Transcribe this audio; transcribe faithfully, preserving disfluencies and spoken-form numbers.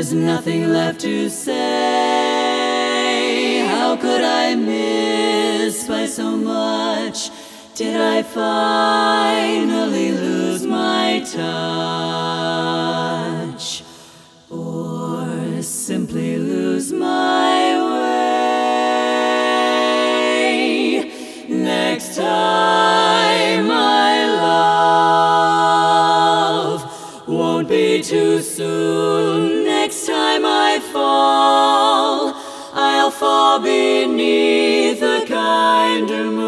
there's nothing left to say. How could I miss by so much? Did I finally lose my touch? Or simply lose my way? Next time, my love, won't be too soon. Next time I fall, I'll fall beneath a kinder moon.